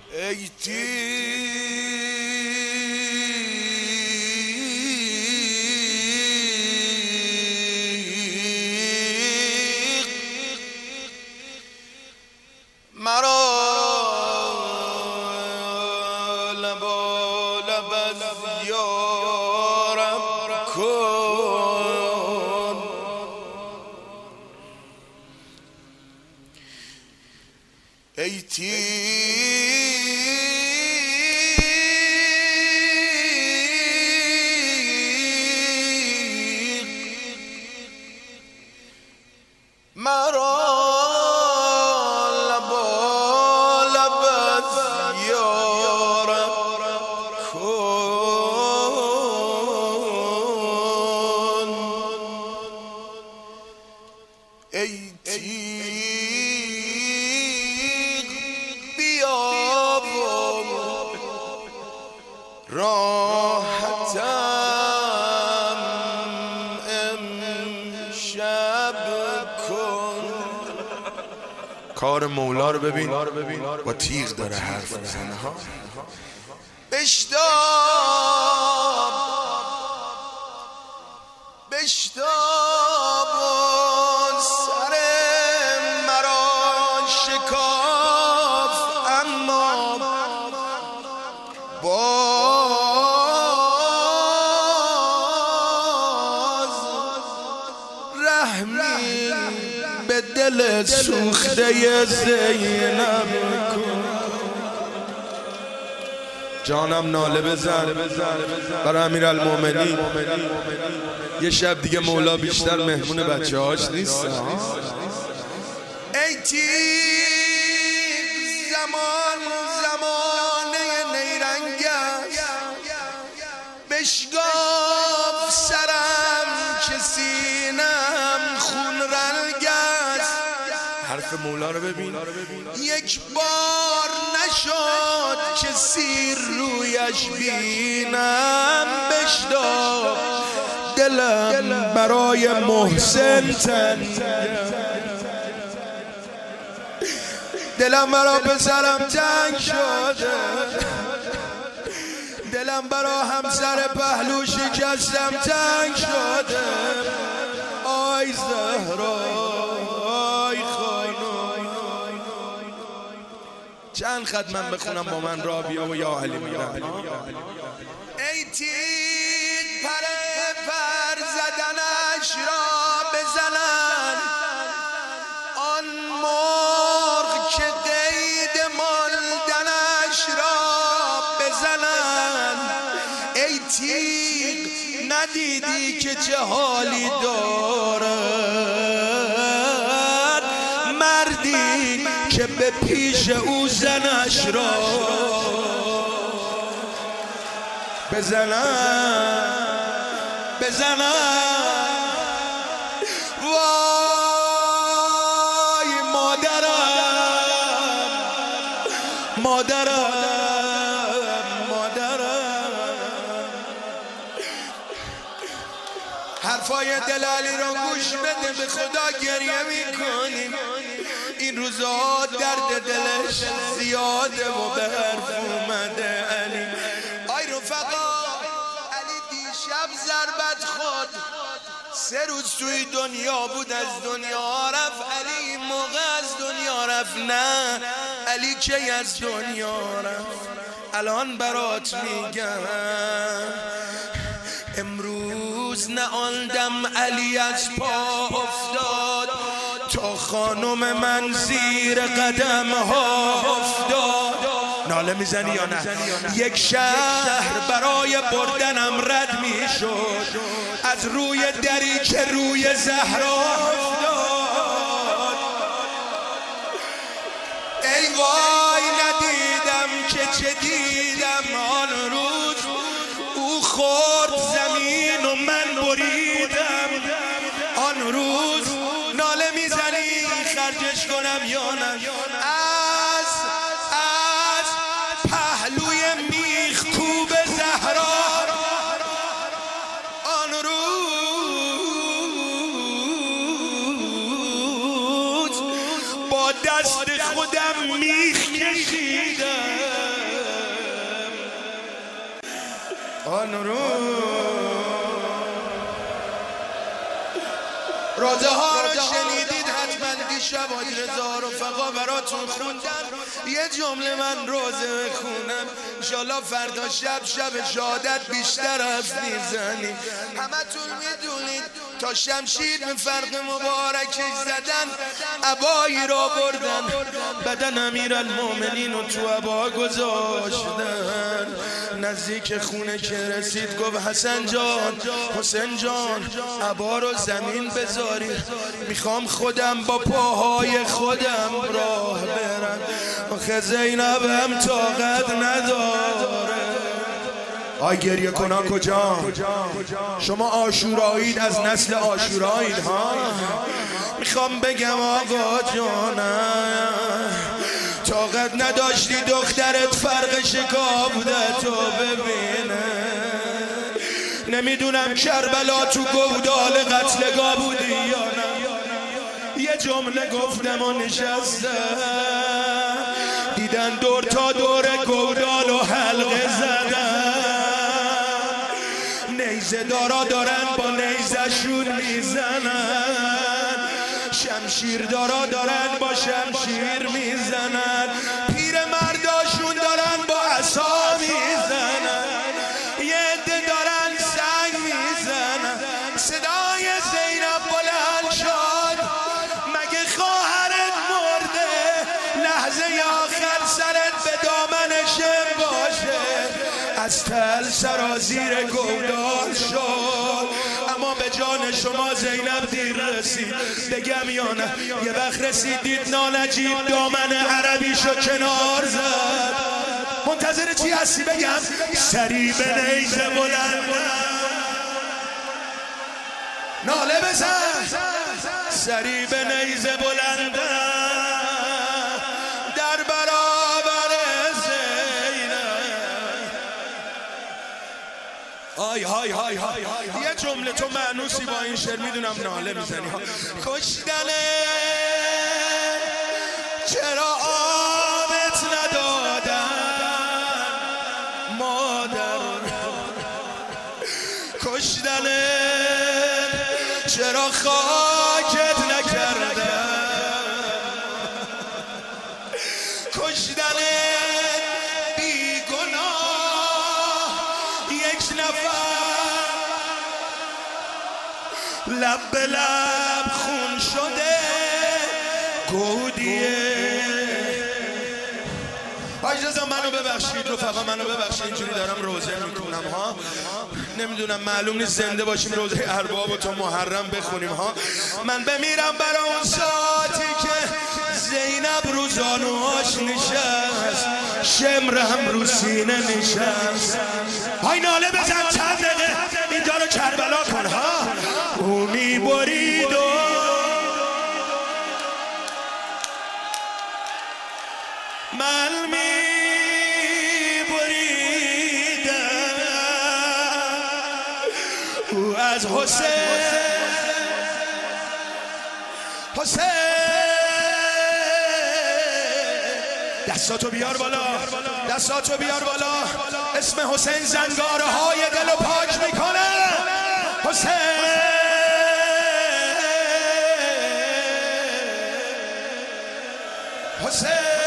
ای تیغ مرا لبالب از یارم کن، ای تیغ مرا لبالب از یارم کن، ای تیغ بیا و راحتم امشب کن. کار مولا رو ببین با تیغ داره حرف میزنه ها. بشتاب بشتاب سر مرا شکاف، اما باز رحمی به دل سوخته زینب کن. جانم ناله بزن برای امیرالمومنین. یه شب دیگه مولا بیشتر مهمون بچه هاش نیست. ای تیغ زمانه نیرنگ است، بشگاف سرم که سینم خون رنگ است. حرف مولا رو ببین. یک بار نشد که سیر رویش بینم، بشدار دلم برای محسن تنگ، دلم برا پسرم تنگ شده، دلم برا همسر پهلو شکستم تنگ شده. آی زهرا آی خانم، چند خط من بخونم با من را بیا و یا علی مدن. ای تیغ پر زدنش را بزنن، آن مرغ که قید ماندنش را بزنن. ای تیغ ندیدی که چه حالی دارد مردی که به پیش او زنش را بزنن. وای مادرم حرفای دلالی رو گوش بده، به خدا گریه میکنیم. این روزا درد دلش زیاده و به حرف اومده علی. آی رفقا، علی دیشب ضربت خورد، 3 روز توی دنیا بود، از دنیا رفت. علی این موقع از دنیا رفت؟ نه، علی کی از دنیا رفت؟ الان برات میگم. امروز نه آن دم علی از پا افتاد تا خانم من زیر قدم ها افتاد. ناله میزنی یا نه؟ یک شهر برای بردنم رد میشد از روی دری که روی زهرا افتاد. ای وای ندیدم که چه دیدم آن روز، او خورد زمین و من بریدم. آن روز ناله میزنی خرجش کنم یا نه؟ از پهلوی میخ کوب زهرا آن روز با دست خودم میخ کشیدم. روزه ها رو شنیدید حتما دیشب حاج رضا رفقا براتون خوندم. یه جمله من روزه بخونم انشالله فردا شب شهادت بیشتر حرف میزنیم. همتون میدونید تا شمشیر به فرق مبارکش زدن عبایی را بردن، بدن امیرالمومنین رو تو عبا گذاشتن. نزدیک خونه که رسید گفت حسین جان عبا رو زمین بذاری، میخوام خودم با پاهای خودم راه برم، آخه زینبم طاقت نداره. آی گریه کنا کجا؟ شما آشورایید، از نسل آشورایید ها. میخوام بگم آقا جانم طاقت نداشتی دخترت فرق شکافته تو ببینه. نمیدونم کربلا تو گودال قتلگاه بودی یا نه. یه جمله گفتم و نشستم، دیدن دور تا دور گودال و حلقه زدن. نیزه دارا دارن با نیزشون میزنن، شمشیر دارا دارن با شمشیر میزنن، پیر مرداشون دارن با عصا میزنن، یه عده دارن سنگ میزنن. صدای زینب بلند شد، مگه خواهرت مرده؟ لحظه آخر سرت به دامنشم باشه. از تل سرازیر گودال شد، اما به جان شما زینب دیر رسید. بگم یا نه؟ یه وقت رسید دید نانجیب دامن عربیشو کنار زد. منتظر چی هستی بگم؟ سری به نیزه بلند ناله بزن، سری به نیزه بلند در برابر زینب. های های های های یه جمله تو معنوسی با این شعر میدونم ناله میزنی ها. کشتنه چرا آبت ندادن مادر، کشتنه چرا خاکت نکردن، کشتنه بیگناه یک نفر، لب به لب خون شده گودیه. حاج رضا منو ببخشید رفقا، منو ببخشید اینجوری دارم روزه میکنم ها. نمیدونم معلوم نیست زنده باشیم روزه ارباب و تا محرم بخونیم ها. من بمیرم برای اون ساعتی که زینب رو زانوهاش نشست، شمر هم رو سینه نشست. های ناله بزن چند دقیقه اینجا رو کربلا کن ها. او میبرید و من میبریدم، او از حسین دستاتو بیار بالا، دستاتو بیار بالا. اسم حسین زنگاره های دل و پاک میکنه. حسین